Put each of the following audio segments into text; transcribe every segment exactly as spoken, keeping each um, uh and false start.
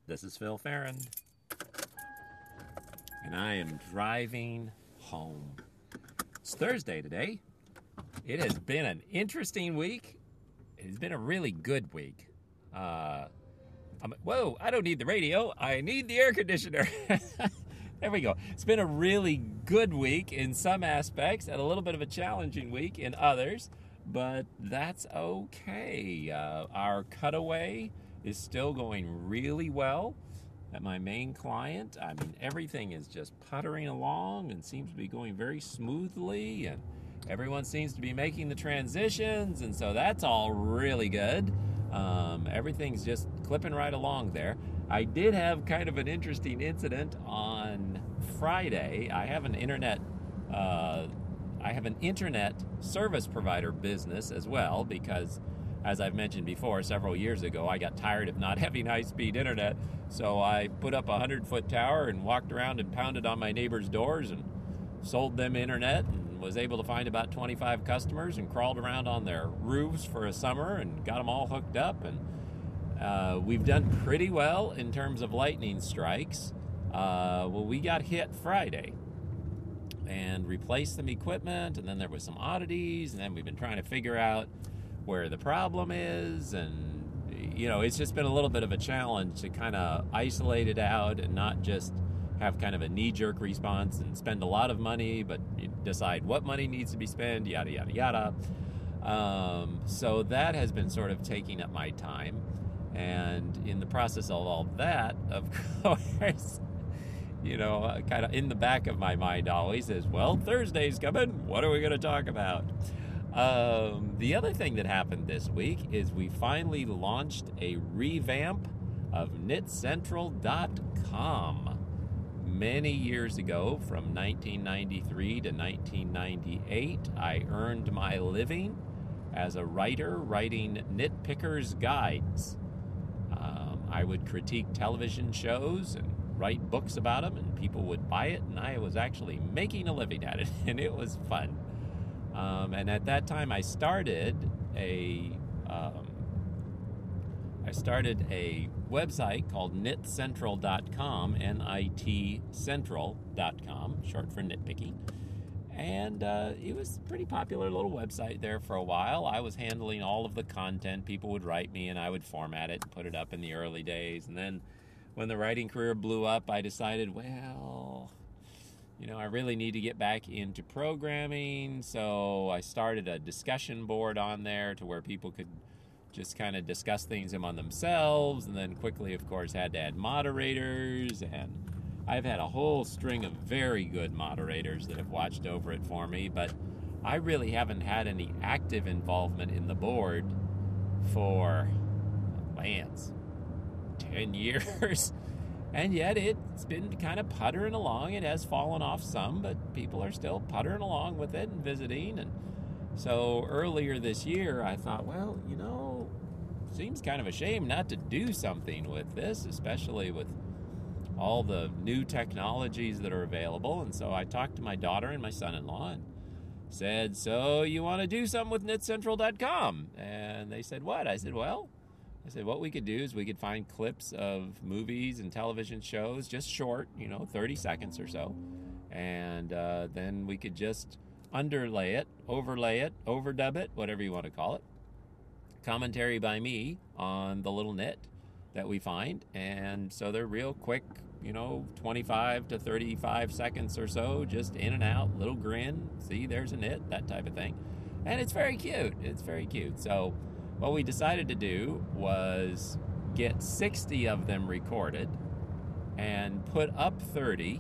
This is Phil Farron, and I am driving home. It's Thursday today. It has been an interesting week. It has been a really good week. Uh, I'm, whoa, I don't need the radio. I need the air conditioner. There we go. It's been a really good week in some aspects and a little bit of a challenging week in others, but that's okay. Uh, our cutaway is still going really well at my main client. I mean, everything is just puttering along and seems to be going very smoothly, and everyone seems to be making the transitions, and so that's all really good. Um, everything's just clipping right along there. I did have kind of an interesting incident on Friday. I have an internet uh, I have an internet service provider business as well, because as I've mentioned before, several years ago, I got tired of not having high-speed internet, so I put up a hundred-foot tower and walked around and pounded on my neighbors' doors and sold them internet, and was able to find about twenty-five customers and crawled around on their roofs for a summer and got them all hooked up. And uh, we've done pretty well in terms of lightning strikes. Uh, well, we got hit Friday and replaced some equipment, and then there was some oddities, and then we've been trying to figure out where the problem is, and you know, it's just been a little bit of a challenge to kind of isolate it out and not just have kind of a knee-jerk response and spend a lot of money, but decide what money needs to be spent, yada yada yada. Um, so that has been sort of taking up my time, and in the process of all that, of course, you know, kind of in the back of my mind always is, well, Thursday's coming, what are we going to talk about? Um, the other thing that happened this week is we finally launched a revamp of knit central dot com. Many years ago, from nineteen ninety-three to nineteen ninety-eight, I earned my living as a writer writing nitpickers' guides. Um, I would critique television shows and write books about them, and people would buy it, and I was actually making a living at it, and it was fun. Um, and at that time, I started a um, I started a website called knit central dot com, N I T central dot com, short for nitpicking. And uh, it was a pretty popular little website there for a while. I was handling all of the content. People would write me, and I would format it and put it up in the early days. And then when the writing career blew up, I decided, well, you know, I really need to get back into programming, so I started a discussion board on there to where people could just kind of discuss things among themselves, and then quickly, of course, had to add moderators, and I've had a whole string of very good moderators that have watched over it for me, but I really haven't had any active involvement in the board for, lands, ten years. And yet it's been kind of puttering along. It has fallen off some, but people are still puttering along with it and visiting. And so earlier this year, I thought, well, you know, seems kind of a shame not to do something with this, especially with all the new technologies that are available. And so I talked to my daughter and my son-in-law and said, so you want to do something with knit central dot com? And they said, what? I said, well, I said, what we could do is we could find clips of movies and television shows, just short, you know, thirty seconds or so. And uh, then we could just underlay it, overlay it, overdub it, whatever you want to call it. Commentary by me on the little knit that we find. And so they're real quick, you know, twenty-five to thirty-five seconds or so, just in and out, little grin, see, there's a knit, that type of thing. And it's very cute. It's very cute. So what we decided to do was get sixty of them recorded and put up thirty,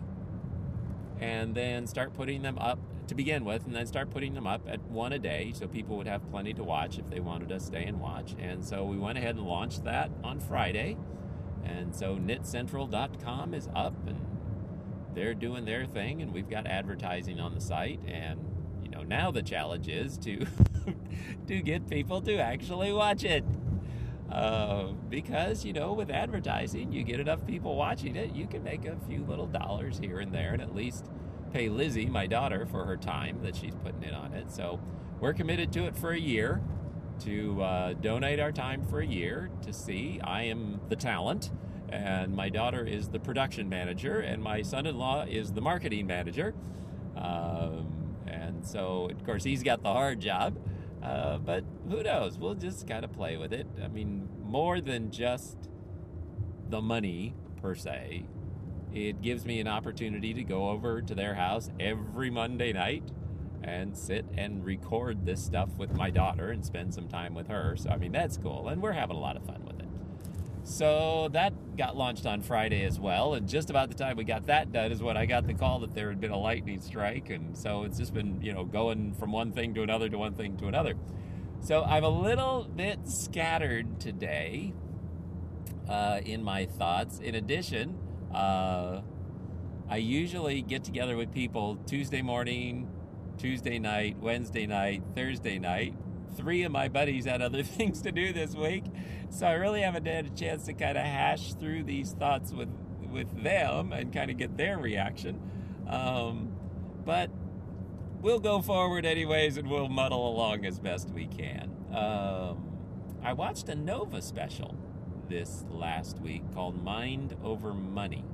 and then start putting them up to begin with, and then start putting them up at one a day so people would have plenty to watch if they wanted to stay and watch. And so we went ahead and launched that on Friday. And so knit central dot com is up, and they're doing their thing, and we've got advertising on the site. And you know, now the challenge is to to get people to actually watch it. Uh, because, you know, with advertising, you get enough people watching it, you can make a few little dollars here and there, and at least pay Lizzie, my daughter, for her time that she's putting in on it. So we're committed to it for a year, to uh, donate our time for a year to see. I am the talent, and my daughter is the production manager, and my son-in-law is the marketing manager. Um, and so, of course, he's got the hard job. Uh, but who knows? We'll just kind of play with it. I mean, more than just the money, per se, it gives me an opportunity to go over to their house every Monday night and sit and record this stuff with my daughter and spend some time with her. So, I mean, that's cool. And we're having a lot of fun with it. So that got launched on Friday as well. And just about the time we got that done is when I got the call that there had been a lightning strike. And so it's just been, you know, going from one thing to another to one thing to another. So I'm a little bit scattered today uh, in my thoughts. In addition, uh, I usually get together with people Tuesday morning, Tuesday night, Wednesday night, Thursday night. Three of my buddies had other things to do this week, so I really haven't had a chance to kind of hash through these thoughts with with them and kind of get their reaction. Um, but we'll go forward anyways, and we'll muddle along as best we can. Um, I watched a Nova special this last week called Mind Over Money.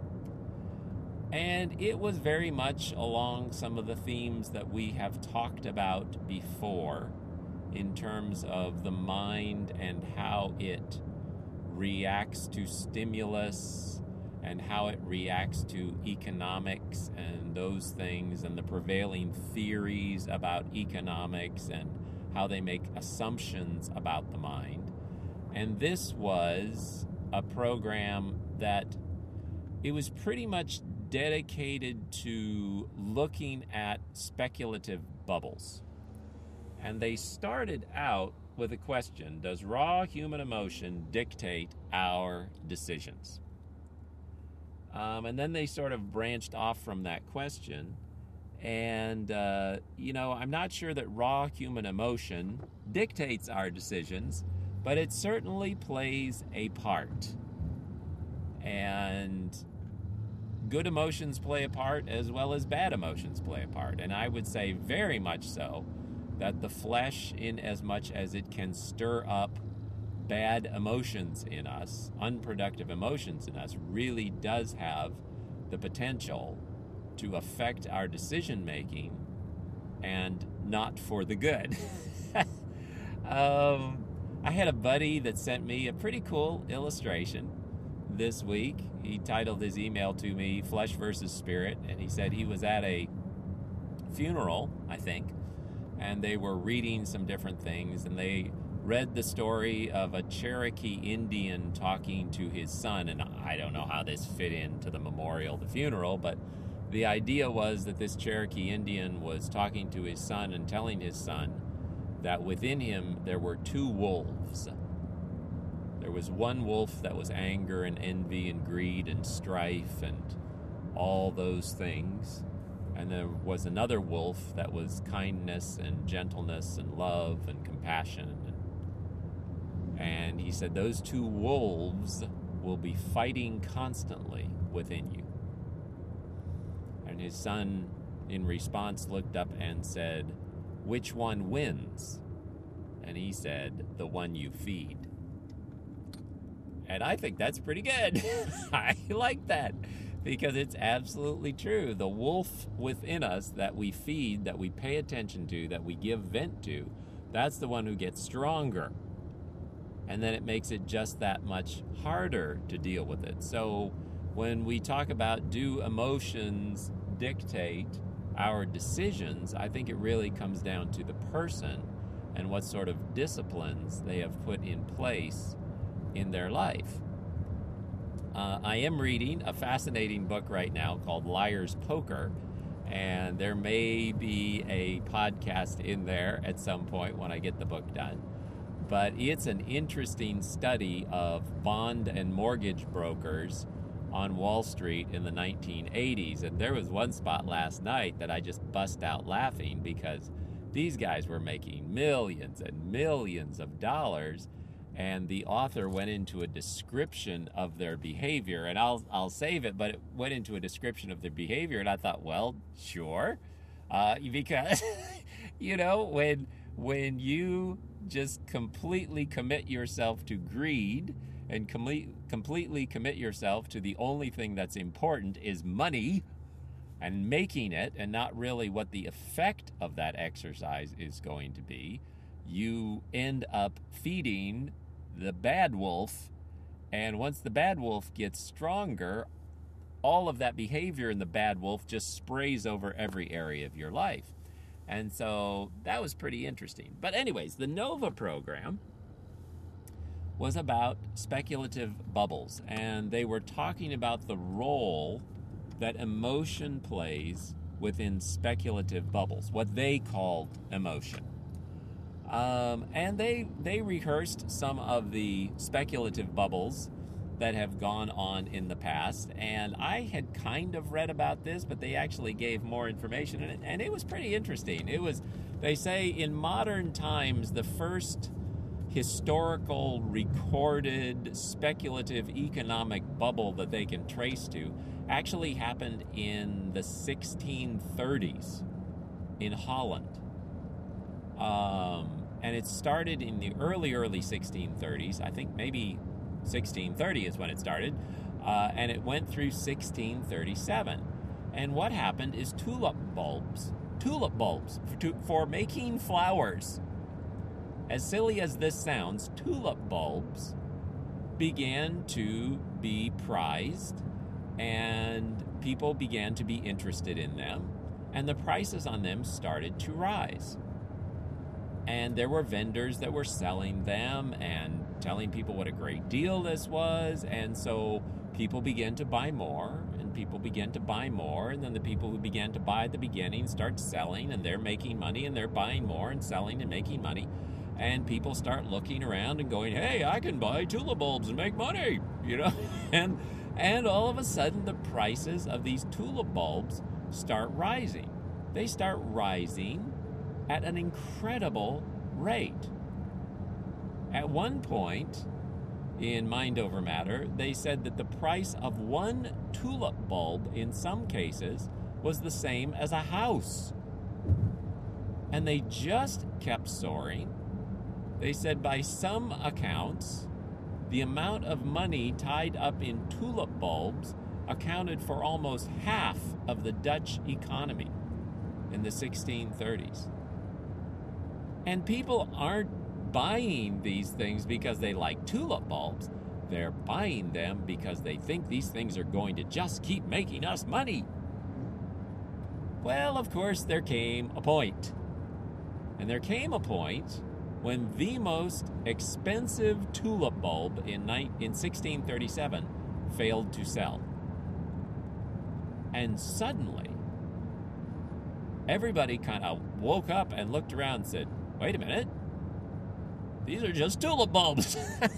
And it was very much along some of the themes that we have talked about before in terms of the mind and how it reacts to stimulus and how it reacts to economics and those things and the prevailing theories about economics and how they make assumptions about the mind. And this was a program that it was pretty much dedicated to looking at speculative bubbles. And they started out with a question: does raw human emotion dictate our decisions? Um, and then they sort of branched off from that question. And, uh, you know, I'm not sure that raw human emotion dictates our decisions, but it certainly plays a part. And good emotions play a part as well as bad emotions play a part. And I would say very much so that the flesh, in as much as it can stir up bad emotions in us, unproductive emotions in us, really does have the potential to affect our decision making, and not for the good. um, I had a buddy that sent me a pretty cool illustration this week. He titled his email to me Flesh versus Spirit, and he said he was at a funeral, I think, and they were reading some different things, and they read the story of a Cherokee Indian talking to his son, and I don't know how this fit into the memorial, the funeral, but the idea was that this Cherokee Indian was talking to his son and telling his son that within him there were two wolves. There was one wolf that was anger and envy and greed and strife and all those things. And there was another wolf that was kindness and gentleness and love and compassion. And he said those two wolves will be fighting constantly within you. And his son, in response, looked up and said, "Which one wins?" And he said, "The one you feed." And I think that's pretty good. I like that, because it's absolutely true. The wolf within us that we feed, that we pay attention to, that we give vent to, that's the one who gets stronger. And then it makes it just that much harder to deal with it. So when we talk about do emotions dictate our decisions, I think it really comes down to the person and what sort of disciplines they have put in place in their life. Uh, I am reading a fascinating book right now called Liar's Poker, and there may be a podcast in there at some point when I get the book done. But it's an interesting study of bond and mortgage brokers on Wall Street in the nineteen eighties. And there was one spot last night that I just bust out laughing, because these guys were making millions and millions of dollars. And the author went into a description of their behavior, and I'll I'll save it, but it went into a description of their behavior, and I thought, well, sure, uh, because you know when when you just completely commit yourself to greed and com- completely commit yourself to the only thing that's important is money and making it, and not really what the effect of that exercise is going to be, you end up feeding the bad wolf. And once the bad wolf gets stronger, all of that behavior in the bad wolf just sprays over every area of your life. And so that was pretty interesting. But anyways, the NOVA program was about speculative bubbles. And they were talking about the role that emotion plays within speculative bubbles, what they called emotion. Um, and they they rehearsed some of the speculative bubbles that have gone on in the past. And I had kind of read about this, but they actually gave more information, and it, and it was pretty interesting. It was, they say, in modern times, the first historical recorded speculative economic bubble that they can trace to actually happened in the sixteen thirties in Holland. Um, and it started in the early, early sixteen thirties. I think maybe sixteen thirty is when it started. Uh, and it went through sixteen thirty-seven. And what happened is tulip bulbs, tulip bulbs for, to, for making flowers. As silly as this sounds, tulip bulbs began to be prized, and people began to be interested in them, and the prices on them started to rise. And there were vendors that were selling them and telling people what a great deal this was, and so people began to buy more, and people began to buy more, and then the people who began to buy at the beginning start selling, and they're making money, and they're buying more and selling and making money. And people start looking around and going, hey, I can buy tulip bulbs and make money, you know? and and all of a sudden, the prices of these tulip bulbs start rising. They start rising at an incredible rate. At one point in Mind Over Matter, they said that the price of one tulip bulb in some cases was the same as a house. And they just kept soaring. They said by some accounts, the amount of money tied up in tulip bulbs accounted for almost half of the Dutch economy in the sixteen thirties. And people aren't buying these things because they like tulip bulbs. They're buying them because they think these things are going to just keep making us money. Well, of course, there came a point. And there came a point when the most expensive tulip bulb in, in sixteen thirty-seven failed to sell. And suddenly, everybody kind of woke up and looked around and said, wait a minute, these are just tulip bulbs.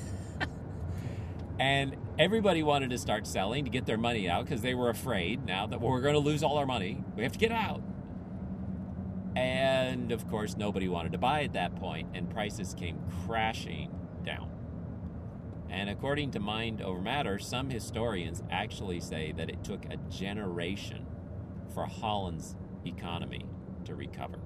And everybody wanted to start selling to get their money out because they were afraid now that we're going to lose all our money. We have to get out. And, of course, nobody wanted to buy at that point, and prices came crashing down. And according to Mind Over Matter, some historians actually say that it took a generation for Holland's economy to recover.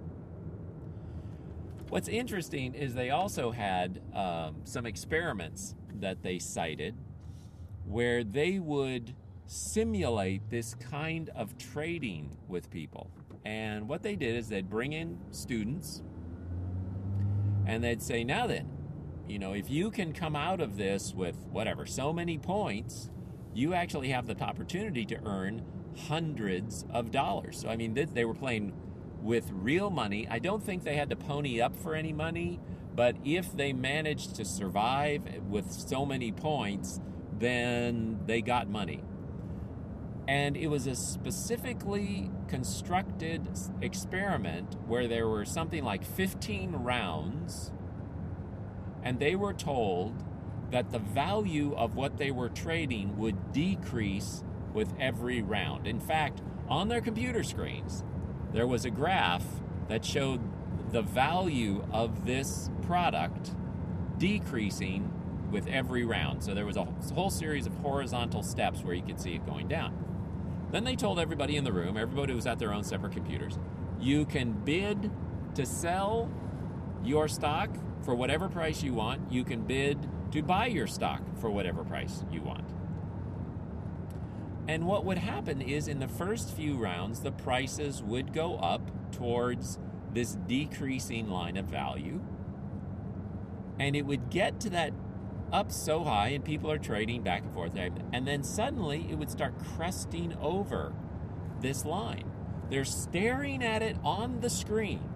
What's interesting is they also had um, some experiments that they cited where they would simulate this kind of trading with people. And what they did is they'd bring in students and they'd say, now then, you know, if you can come out of this with whatever, so many points, you actually have the opportunity to earn hundreds of dollars. So, I mean, they, they were playing with real money. I don't think they had to pony up for any money, but if they managed to survive with so many points, then they got money. And it was a specifically constructed experiment where there were something like fifteen rounds, and they were told that the value of what they were trading would decrease with every round. In fact, on their computer screens, there was a graph that showed the value of this product decreasing with every round. So there was a whole series of horizontal steps where you could see it going down. Then they told everybody in the room, everybody was at their own separate computers, you can bid to sell your stock for whatever price you want. You can bid to buy your stock for whatever price you want. And what would happen is in the first few rounds, the prices would go up towards this decreasing line of value. And it would get to that up so high, and people are trading back and forth. And then suddenly it would start cresting over this line. They're staring at it on the screen.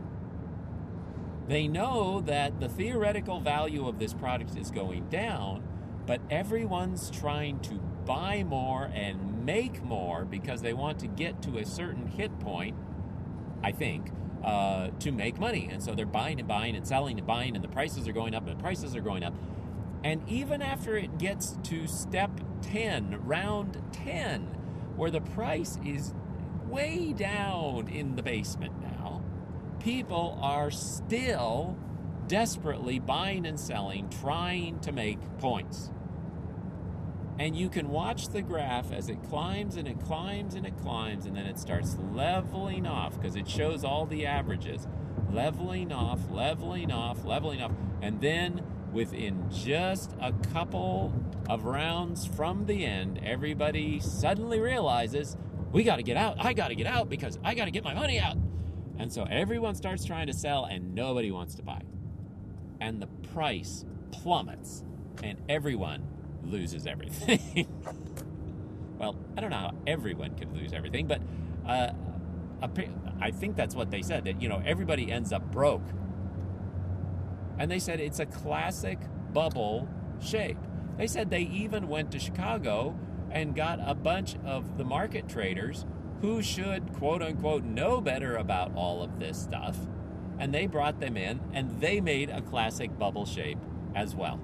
They know that the theoretical value of this product is going down, but everyone's trying to buy more and make more because they want to get to a certain hit point, I think, uh, to make money. And so they're buying and buying and selling and buying, and the prices are going up and the prices are going up. And even after it gets to step ten, round ten, where the price is way down in the basement now, people are still desperately buying and selling, trying to make points. And you can watch the graph as it climbs and it climbs and it climbs, and then it starts leveling off because it shows all the averages. Leveling off, leveling off, leveling off. And then within just a couple of rounds from the end, everybody suddenly realizes, we got to get out. I got to get out because I got to get my money out. And so everyone starts trying to sell and nobody wants to buy. And the price plummets and everyone loses everything. Well, I don't know how everyone could lose everything, but uh, I think that's what they said, that, you know, everybody ends up broke. And they said it's a classic bubble shape. They said they even went to Chicago and got a bunch of the market traders who should, quote unquote, know better about all of this stuff. And they brought them in and they made a classic bubble shape as well.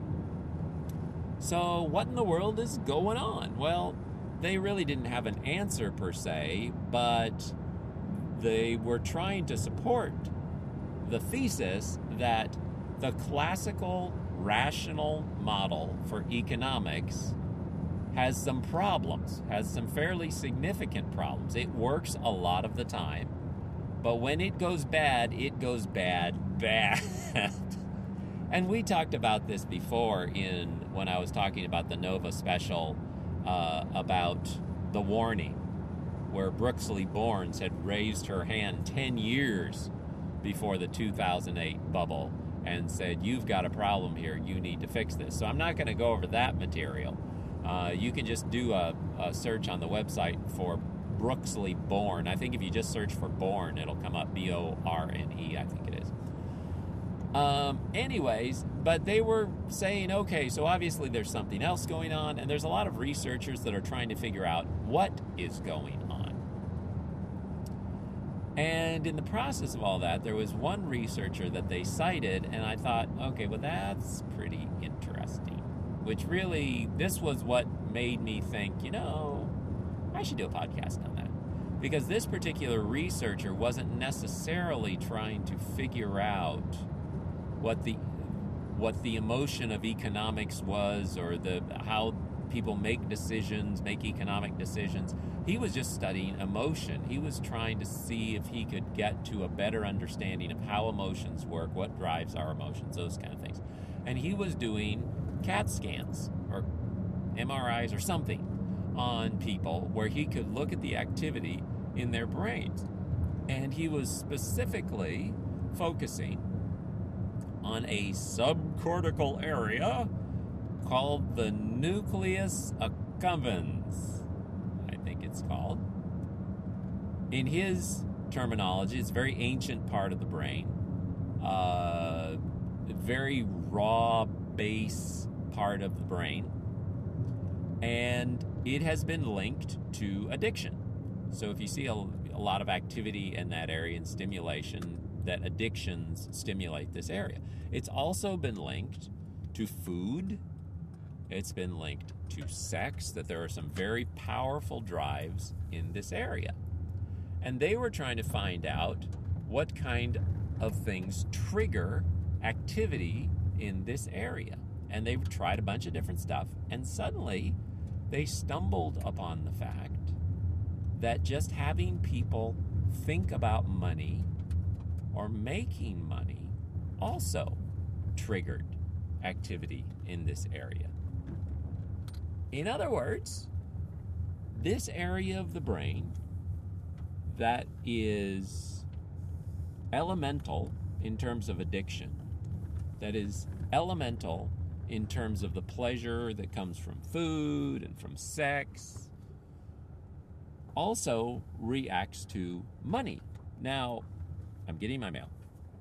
So what in the world is going on? Well, they really didn't have an answer per se, but they were trying to support the thesis that the classical rational model for economics has some problems, has some fairly significant problems. It works a lot of the time, but when it goes bad, it goes bad, bad. And we talked about this before in when I was talking about the Nova special uh, about the warning, where Brooksley Borns had raised her hand ten years before the two thousand eight bubble and said, you've got a problem here, you need to fix this. So I'm not going to go over that material. Uh, you can just do a, a search on the website for Brooksley Born. I think if you just search for Born, it'll come up, B O R N E, I think it is. Um, anyways, but they were saying, okay, so obviously there's something else going on, and there's a lot of researchers that are trying to figure out what is going on. And in the process of all that, there was one researcher that they cited, and I thought, okay, well, that's pretty interesting. Which really, this was what made me think, you know, I should do a podcast on that. Because this particular researcher wasn't necessarily trying to figure out what the what the emotion of economics was, or the how people make decisions, make economic decisions. He was just studying emotion. He was trying to see if he could get to a better understanding of how emotions work, what drives our emotions, those kind of things. And he was doing CAT scans or M R Is or something on people where he could look at the activity in their brains. And he was specifically focusing on a subcortical area called the nucleus accumbens, I think it's called. In his terminology, it's a very ancient part of the brain, uh, very raw base part of the brain, and it has been linked to addiction. So if you see a, a lot of activity in that area and stimulation, that addictions stimulate this area. It's also been linked to food. It's been linked to sex, that there are some very powerful drives in this area. And they were trying to find out what kind of things trigger activity in this area. And they tried a bunch of different stuff, and suddenly they stumbled upon the fact that just having people think about money or making money also triggered activity in this area. In other words, this area of the brain that is elemental in terms of addiction, that is elemental in terms of the pleasure that comes from food and from sex, also reacts to money. Now, I'm getting my mail.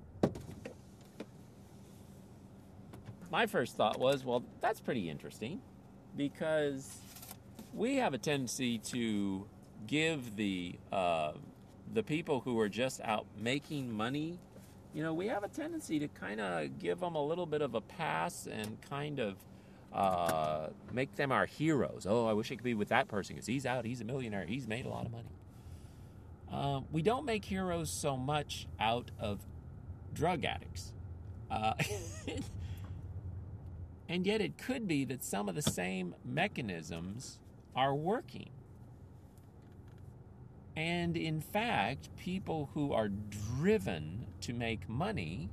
My first thought was, well, that's pretty interesting, because we have a tendency to give the uh, the people who are just out making money, you know, we have a tendency to kind of give them a little bit of a pass and kind of uh, make them our heroes. Oh, I wish I could be with that person because he's out, he's a millionaire, he's made a lot of money. Um, we don't make heroes so much out of drug addicts. Uh, and yet it could be that some of the same mechanisms are working. And in fact, people who are driven to make money,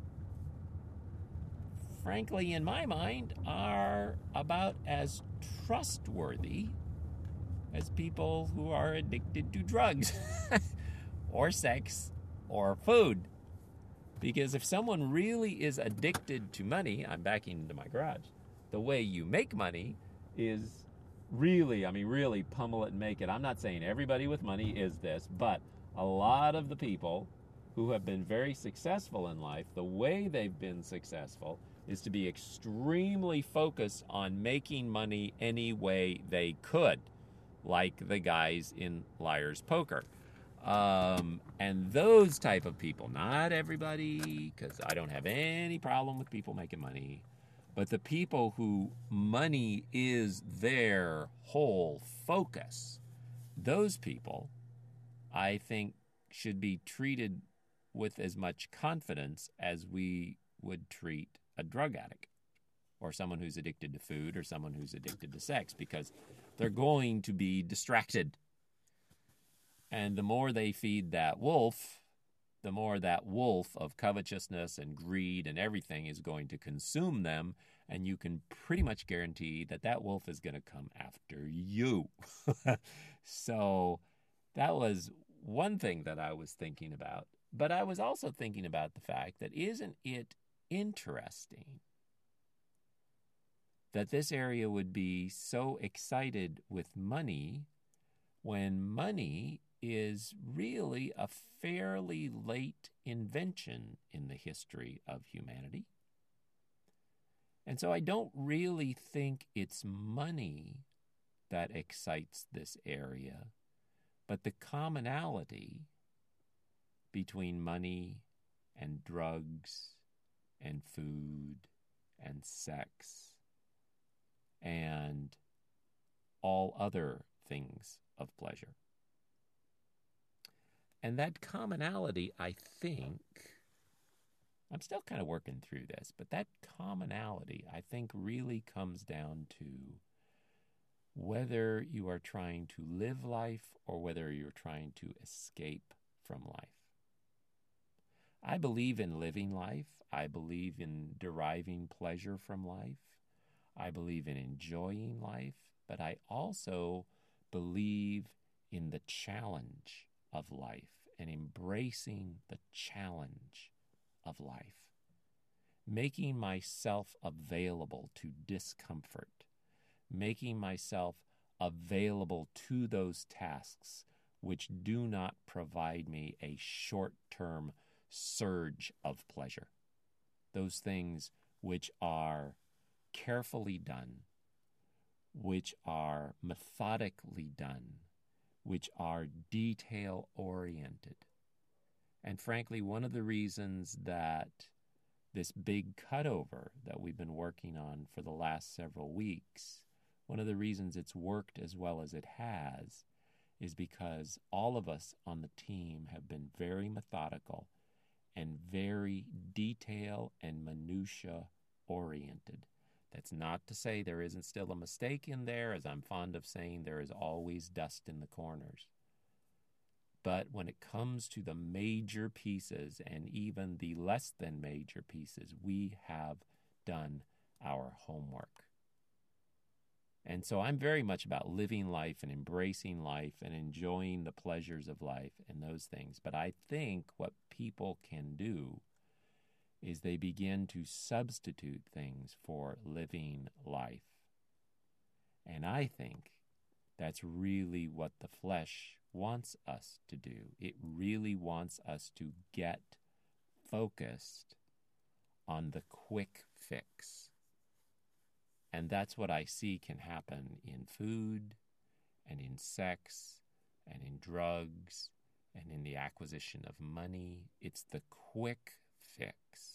frankly, in my mind, are about as trustworthy as people who are addicted to drugs or sex or food. Because if someone really is addicted to money, I'm backing into my garage, the way you make money is really, I mean, really pummel it and make it. I'm not saying everybody with money is this, but a lot of the people who have been very successful in life, the way they've been successful is to be extremely focused on making money any way they could, like the guys in Liar's Poker. Um, and those type of people, not everybody, because I don't have any problem with people making money, but the people who money is their whole focus, those people, I think, should be treated with as much confidence as we would treat a drug addict or someone who's addicted to food or someone who's addicted to sex, because they're going to be distracted. And the more they feed that wolf, the more that wolf of covetousness and greed and everything is going to consume them, and you can pretty much guarantee that that wolf is going to come after you. So that was one thing that I was thinking about. But I was also thinking about the fact that isn't it interesting that this area would be so excited with money when money is really a fairly late invention in the history of humanity. And so I don't really think it's money that excites this area, but the commonality between money and drugs and food and sex and all other things of pleasure. And that commonality, I think, I'm still kind of working through this, but that commonality, I think, really comes down to whether you are trying to live life or whether you're trying to escape from life. I believe in living life. I believe in deriving pleasure from life. I believe in enjoying life, but I also believe in the challenge of life and embracing the challenge of life, making myself available to discomfort, making myself available to those tasks which do not provide me a short-term surge of pleasure, those things which are carefully done, which are methodically done, which are detail-oriented. And frankly, one of the reasons that this big cutover that we've been working on for the last several weeks, one of the reasons it's worked as well as it has is because all of us on the team have been very methodical and very detail and minutia oriented. That's not to say there isn't still a mistake in there. As I'm fond of saying, there is always dust in the corners. But when it comes to the major pieces and even the less than major pieces, we have done our homework. And so I'm very much about living life and embracing life and enjoying the pleasures of life and those things. But I think what people can do is they begin to substitute things for living life. And I think that's really what the flesh wants us to do. It really wants us to get focused on the quick fix. And that's what I see can happen in food and in sex and in drugs and in the acquisition of money. It's the quick fix.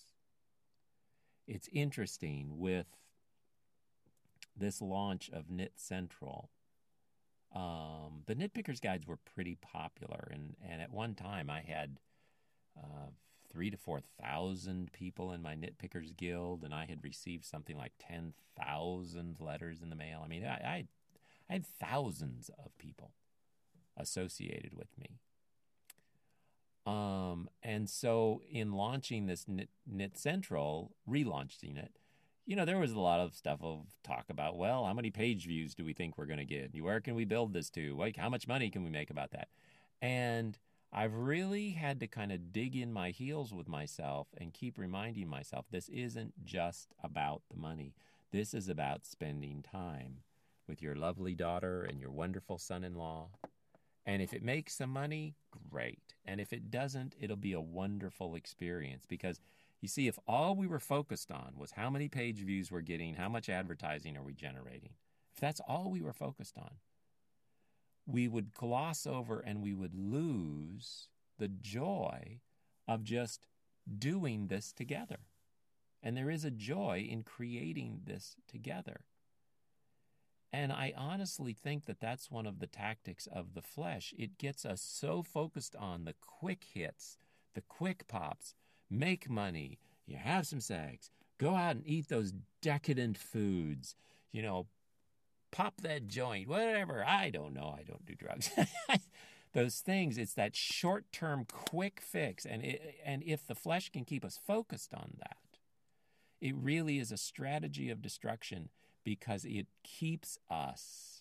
It's interesting with this launch of Knit Central. Um, the Nitpickers Guides were pretty popular, and, and at one time I had uh, three to four thousand people in my Nitpickers Guild, and I had received something like ten thousand letters in the mail. I mean, I, I, I had thousands of people associated with me. Um, and so in launching this Knit, Knit Central, relaunching it, you know, there was a lot of stuff of talk about, well, how many page views do we think we're going to get? Where can we build this to? Like, how much money can we make about that? And I've really had to kind of dig in my heels with myself and keep reminding myself this isn't just about the money. This is about spending time with your lovely daughter and your wonderful son-in-law. And if it makes some money, great. And if it doesn't, it'll be a wonderful experience. Because, you see, if all we were focused on was how many page views we're getting, how much advertising are we generating, if that's all we were focused on, we would gloss over and we would lose the joy of just doing this together. And there is a joy in creating this together. And I honestly think that that's one of the tactics of the flesh. It gets us so focused on the quick hits, the quick pops, make money, you have some sex, go out and eat those decadent foods, you know, pop that joint, whatever. I don't know. I don't do drugs. Those things, it's that short-term quick fix. And, it, and if the flesh can keep us focused on that, it really is a strategy of destruction, because it keeps us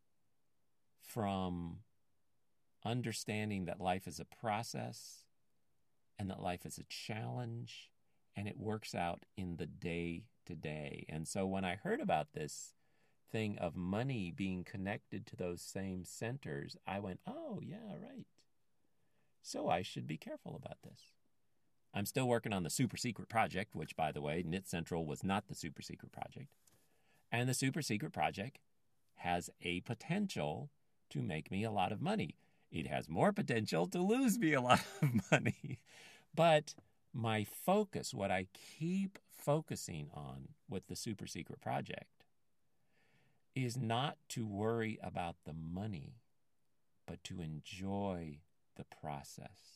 from understanding that life is a process and that life is a challenge, and it works out in the day-to-day. And so when I heard about this thing of money being connected to those same centers, I went, oh, yeah, right. So I should be careful about this. I'm still working on the super secret project, which, by the way, Knit Central was not the super secret project. And the super secret project has a potential to make me a lot of money. It has more potential to lose me a lot of money. But my focus, what I keep focusing on with the super secret project, is not to worry about the money, but to enjoy the process.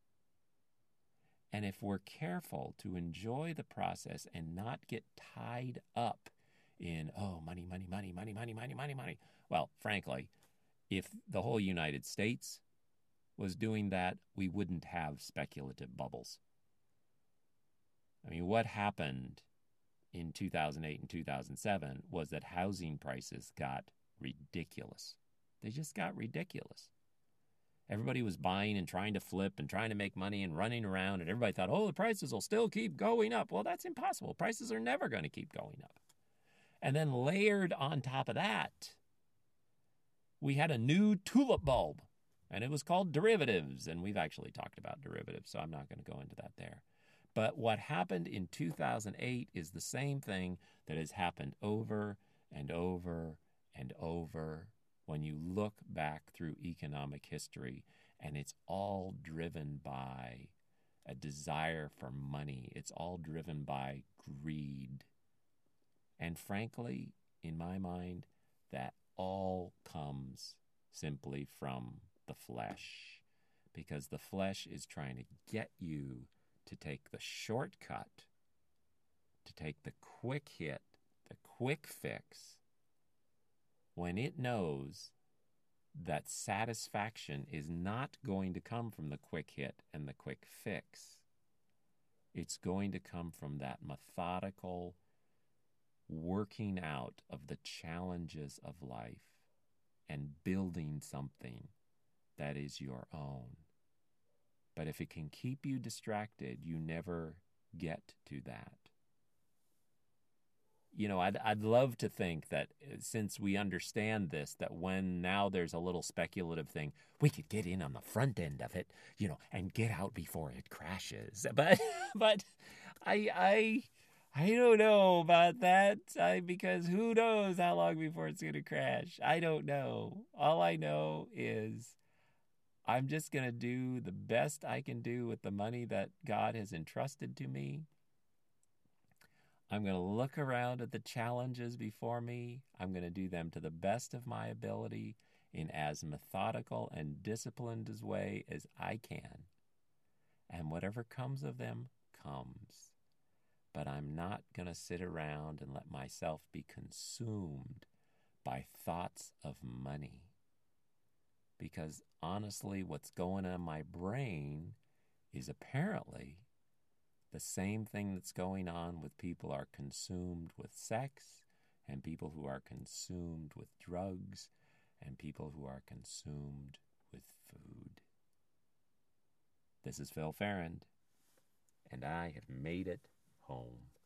And if we're careful to enjoy the process and not get tied up in, oh, money, money, money, money, money, money, money, money. Well, frankly, if the whole United States was doing that, we wouldn't have speculative bubbles. I mean, what happened in two thousand eight and two thousand seven was that housing prices got ridiculous. They just got ridiculous. Everybody was buying and trying to flip and trying to make money and running around, and everybody thought, oh, the prices will still keep going up. Well, that's impossible. Prices are never going to keep going up. And then layered on top of that, we had a new tulip bulb, and it was called derivatives. And we've actually talked about derivatives, so I'm not going to go into that there. But what happened in two thousand eight is the same thing that has happened over and over and over when you look back through economic history, and it's all driven by a desire for money. It's all driven by greed. And frankly, in my mind, that all comes simply from the flesh, because the flesh is trying to get you to take the shortcut, to take the quick hit, the quick fix, when it knows that satisfaction is not going to come from the quick hit and the quick fix. It's going to come from that methodical, working out of the challenges of life and building something that is your own. But if it can keep you distracted, you never get to that. You know, I'd, I'd love to think that since we understand this, that when now there's a little speculative thing, we could get in on the front end of it, you know, and get out before it crashes. But, but I, I, I don't know about that I, because who knows how long before it's going to crash? I don't know. All I know is I'm just going to do the best I can do with the money that God has entrusted to me. I'm going to look around at the challenges before me. I'm going to do them to the best of my ability in as methodical and disciplined a way as I can. And whatever comes of them, comes. But I'm not going to sit around and let myself be consumed by thoughts of money. Because honestly, what's going on in my brain is apparently the same thing that's going on with people who are consumed with sex, and people who are consumed with drugs, and people who are consumed with food. This is Phil Farrand, and I have made it home.